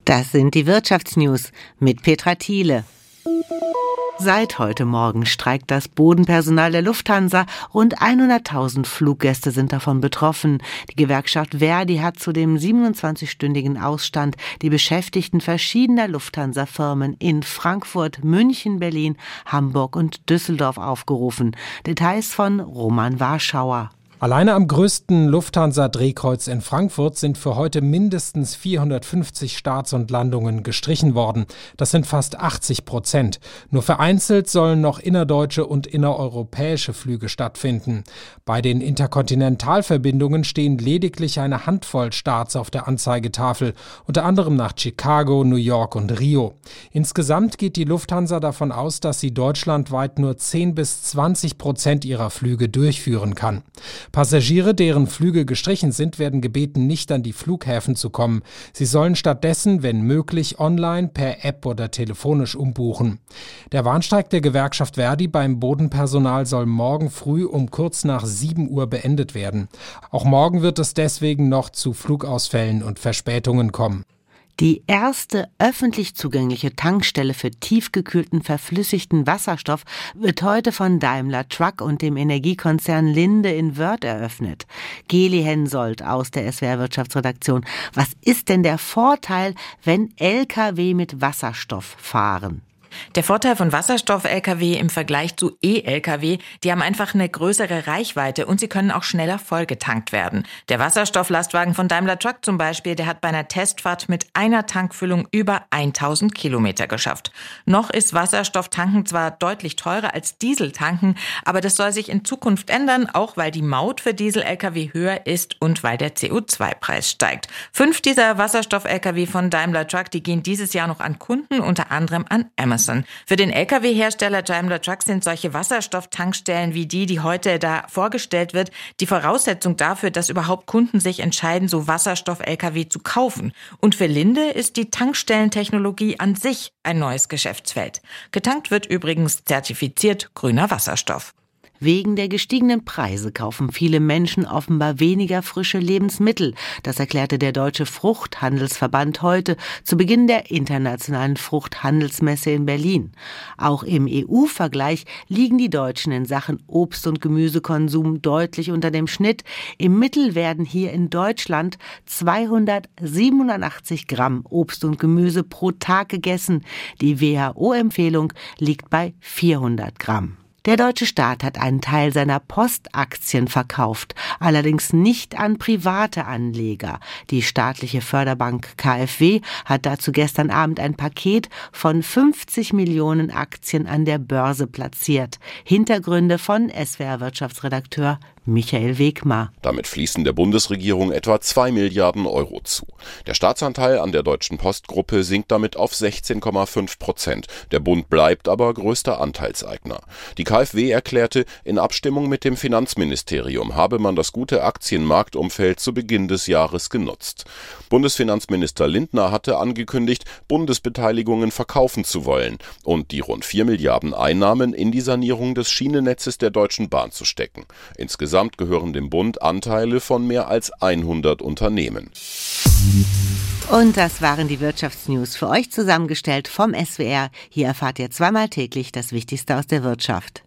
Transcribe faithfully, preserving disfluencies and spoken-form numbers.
Das sind die Wirtschaftsnews mit Petra Thiele. Seit heute Morgen streikt das Bodenpersonal der Lufthansa. Rund hunderttausend Fluggäste sind davon betroffen. Die Gewerkschaft ver.di hat zu dem siebenundzwanzigstündigen Ausstand die Beschäftigten verschiedener Lufthansa-Firmen in Frankfurt, München, Berlin, Hamburg und Düsseldorf aufgerufen. Details von Roman Warschauer. Alleine am größten Lufthansa-Drehkreuz in Frankfurt sind für heute mindestens vierhundertfünfzig Starts und Landungen gestrichen worden. Das sind fast achtzig Prozent. Nur vereinzelt sollen noch innerdeutsche und innereuropäische Flüge stattfinden. Bei den Interkontinentalverbindungen stehen lediglich eine Handvoll Starts auf der Anzeigetafel, unter anderem nach Chicago, New York und Rio. Insgesamt geht die Lufthansa davon aus, dass sie deutschlandweit nur zehn bis zwanzig Prozent ihrer Flüge durchführen kann. Passagiere, deren Flüge gestrichen sind, werden gebeten, nicht an die Flughäfen zu kommen. Sie sollen stattdessen, wenn möglich, online, per App oder telefonisch umbuchen. Der Warnstreik der Gewerkschaft ver.di beim Bodenpersonal soll morgen früh um kurz nach sieben Uhr beendet werden. Auch morgen wird es deswegen noch zu Flugausfällen und Verspätungen kommen. Die erste öffentlich zugängliche Tankstelle für tiefgekühlten verflüssigten Wasserstoff wird heute von Daimler Truck und dem Energiekonzern Linde in Wörth eröffnet. Geli Hensoldt aus der S W R-Wirtschaftsredaktion. Was ist denn der Vorteil, wenn L K W mit Wasserstoff fahren? Der Vorteil von Wasserstoff-L K W im Vergleich zu E-L K W, die haben einfach eine größere Reichweite und sie können auch schneller vollgetankt werden. Der Wasserstofflastwagen von Daimler Truck zum Beispiel, der hat bei einer Testfahrt mit einer Tankfüllung über tausend Kilometer geschafft. Noch ist Wasserstofftanken zwar deutlich teurer als Dieseltanken, aber das soll sich in Zukunft ändern, auch weil die Maut für Diesel-L K W höher ist und weil der C O zwei Preis steigt. Fünf dieser Wasserstoff-L K W von Daimler Truck, die gehen dieses Jahr noch an Kunden, unter anderem an Amazon. Für den L K W-Hersteller Daimler Truck sind solche Wasserstofftankstellen wie die, die heute da vorgestellt wird, die Voraussetzung dafür, dass überhaupt Kunden sich entscheiden, so Wasserstoff-L K W zu kaufen. Und für Linde ist die Tankstellentechnologie an sich ein neues Geschäftsfeld. Getankt wird übrigens zertifiziert grüner Wasserstoff. Wegen der gestiegenen Preise kaufen viele Menschen offenbar weniger frische Lebensmittel. Das erklärte der Deutsche Fruchthandelsverband heute zu Beginn der internationalen Fruchthandelsmesse in Berlin. Auch im E U-Vergleich liegen die Deutschen in Sachen Obst- und Gemüsekonsum deutlich unter dem Schnitt. Im Mittel werden hier in Deutschland zweihundertsiebenundachtzig Gramm Obst und Gemüse pro Tag gegessen. Die W H O-Empfehlung liegt bei vierhundert Gramm. Der deutsche Staat hat einen Teil seiner Postaktien verkauft, allerdings nicht an private Anleger. Die staatliche Förderbank K f W hat dazu gestern Abend ein Paket von fünfzig Millionen Aktien an der Börse platziert. Hintergründe von S W R-Wirtschaftsredakteur Michael Wegmar. Damit fließen der Bundesregierung etwa zwei Milliarden Euro zu. Der Staatsanteil an der Deutschen Postgruppe sinkt damit auf sechzehn Komma fünf Prozent. Der Bund bleibt aber größter Anteilseigner. Die K f W erklärte, in Abstimmung mit dem Finanzministerium habe man das gute Aktienmarktumfeld zu Beginn des Jahres genutzt. Bundesfinanzminister Lindner hatte angekündigt, Bundesbeteiligungen verkaufen zu wollen und die rund vier Milliarden Einnahmen in die Sanierung des Schienennetzes der Deutschen Bahn zu stecken. Insgesamt gehören dem Bund Anteile von mehr als hundert Unternehmen. Und das waren die Wirtschaftsnews für euch zusammengestellt vom S W R. Hier erfahrt ihr zweimal täglich das Wichtigste aus der Wirtschaft.